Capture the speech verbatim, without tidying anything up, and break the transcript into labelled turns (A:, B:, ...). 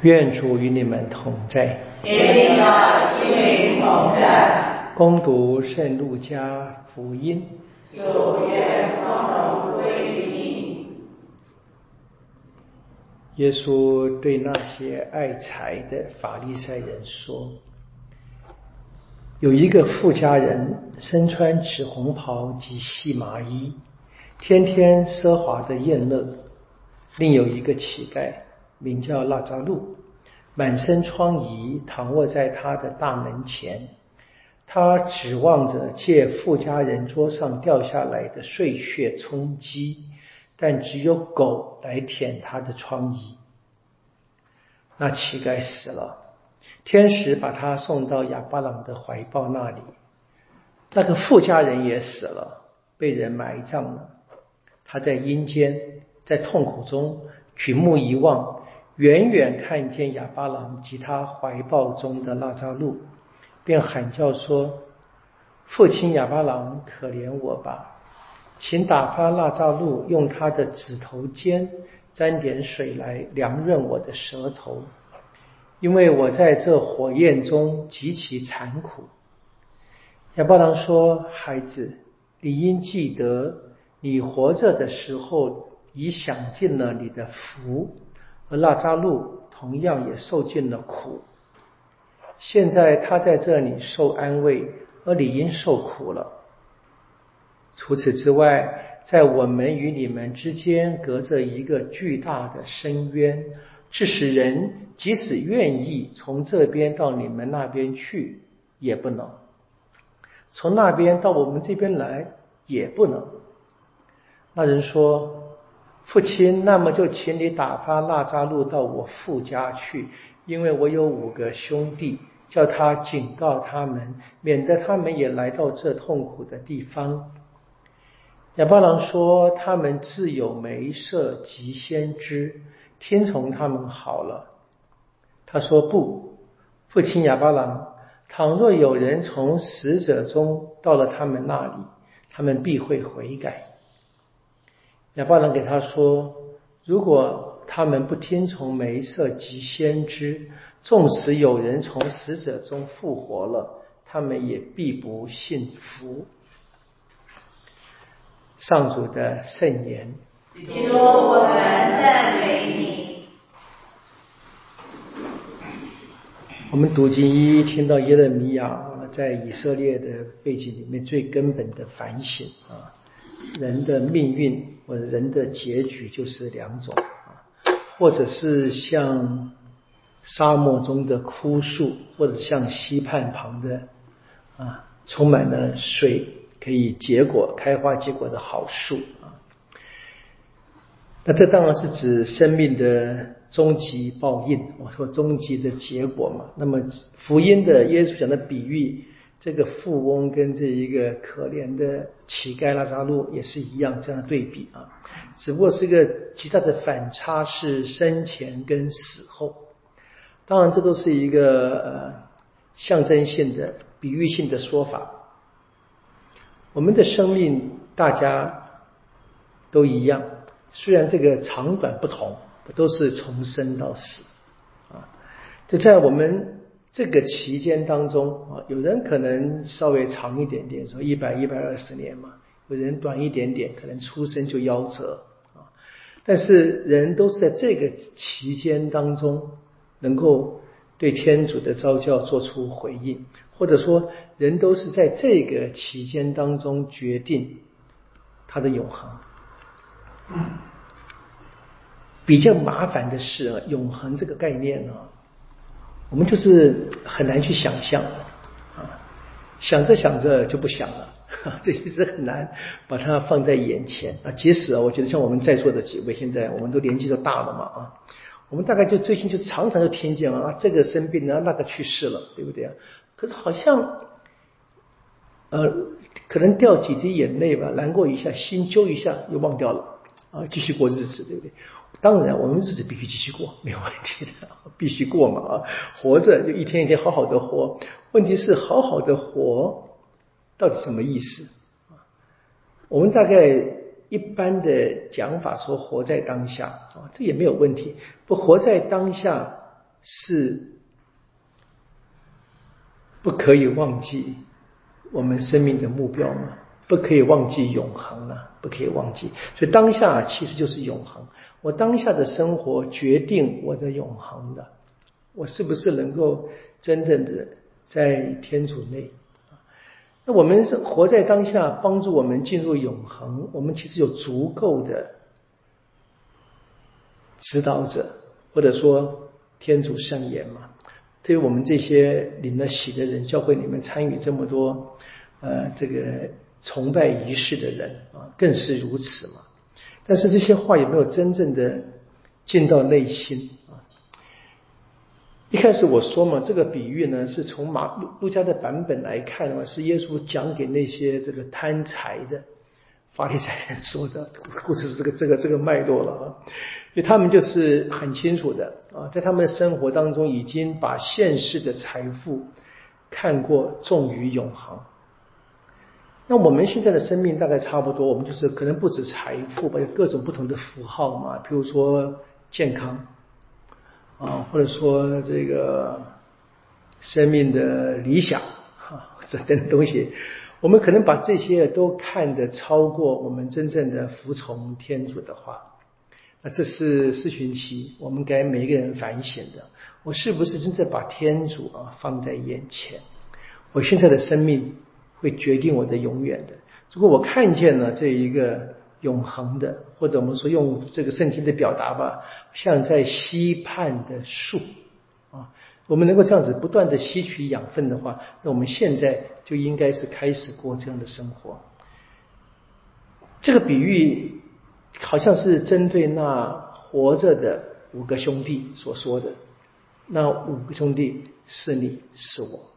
A: 愿主与你们同在，
B: 与你的心灵同在。
A: 恭读圣路加福音。
B: 主愿光荣归于你。
A: 耶稣对那些爱财的法利赛人说：有一个富家人，身穿紫红袍及细麻衣，天天奢华的宴乐。另有一个乞丐，名叫拉扎路，满身疮痍，躺卧在他的大门前。他指望着借富家人桌上掉下来的碎屑充饥，但只有狗来舔他的疮痍。那乞丐死了，天使把他送到亚巴郎的怀抱那里。那个富家人也死了，被人埋葬了。他在阴间，在痛苦中举目一望，远远看见亚巴郎及他怀抱中的拉扎路，便喊叫说：父亲亚巴郎，可怜我吧，请打发拉扎路用他的指头尖沾点水来凉润我的舌头，因为我在这火焰中极其残苦。亚巴郎说：孩子，你应记得你活着的时候已享尽了你的福，而拉扎路同样也受尽了苦。现在他在这里受安慰，而理应受苦了。除此之外，在我们与你们之间隔着一个巨大的深渊，致使人即使愿意从这边到你们那边去也不能，从那边到我们这边来也不能。那人说：父亲，那么就请你打发拉扎路到我父家去，因为我有五个兄弟，叫他警告他们，免得他们也来到这痛苦的地方。亚巴郎说：他们自有梅瑟及先知，听从他们好了。他说：不，父亲亚巴郎，倘若有人从死者中到了他们那里，他们必会悔改。亚巴郎给他说：如果他们不听从梅瑟及先知，纵使有人从死者中复活了，他们也必不信服。上主的圣言。
B: 基督，我们赞美你。
A: 我们读经一听到耶勒米亚在以色列的背景里面最根本的反省啊，人的命运或者人的结局就是两种啊，或者是像沙漠中的枯树，或者像溪畔旁的啊充满了水可以结果开花结果的好树啊。那这当然是指生命的终极报应，我说终极的结果嘛。那么福音的耶稣讲的比喻，这个富翁跟这一个可怜的乞丐拉扎路也是一样这样的对比啊，只不过是一个极大的反差，是生前跟死后。当然这都是一个呃象征性的比喻性的说法。我们的生命大家都一样，虽然这个长短不同，都是从生到死啊。就在我们这个期间当中啊，有人可能稍微长一点点，说一百一百二十年嘛，有人短一点点，可能出生就夭折啊。但是人都是在这个期间当中能够对天主的召叫做出回应，或者说人都是在这个期间当中决定他的永恒。比较麻烦的是啊，永恒这个概念呢，我们就是很难去想象啊，想着想着就不想了，这其实很难把它放在眼前啊。即使啊，我觉得像我们在座的几位，现在我们都年纪都大了嘛啊，我们大概就最近就常常就听见啊，这个生病了，那个去世了，对不对啊？可是好像呃，可能掉几滴眼泪吧，难过一下，心揪一下，又忘掉了啊，继续过日子，对不对？当然我们日子必须继续过，没有问题的，必须过嘛啊！活着就一天一天好好的活。问题是好好的活到底什么意思？我们大概一般的讲法说活在当下啊，这也没有问题。不活在当下是不可以忘记我们生命的目标吗？不可以忘记永恒啊，不可以忘记。所以当下其实就是永恒。我当下的生活决定我的永恒的。我是不是能够真正的在天主内？那我们是活在当下，帮助我们进入永恒。我们其实有足够的指导者，或者说天主圣言嘛。对于我们这些领了洗的人，教会里面参与这么多呃这个崇拜仪式的人啊，更是如此嘛。但是这些话有没有真正的进到内心啊？一开始我说嘛，这个比喻呢是从马路路加的版本来看的话，是耶稣讲给那些这个贪财的法利赛人说的，故事是这个这个这个脉络了啊。因为他们就是很清楚的啊，在他们的生活当中已经把现世的财富看过重于永恒。那我们现在的生命大概差不多，我们就是可能不止财富吧，有各种不同的符号嘛，比如说健康啊，或者说这个生命的理想啊，这等等东西，我们可能把这些都看得超过我们真正的服从天主的话。那这是四旬期，我们该每一个人反省的，我是不是真正把天主啊放在眼前？我现在的生命会决定我的永远的。如果我看见了这一个永恒的，或者我们说用这个圣经的表达吧，像在溪畔的树啊，我们能够这样子不断的吸取养分的话，那我们现在就应该是开始过这样的生活。这个比喻好像是针对那活着的五个兄弟所说的，那五个兄弟是你是我。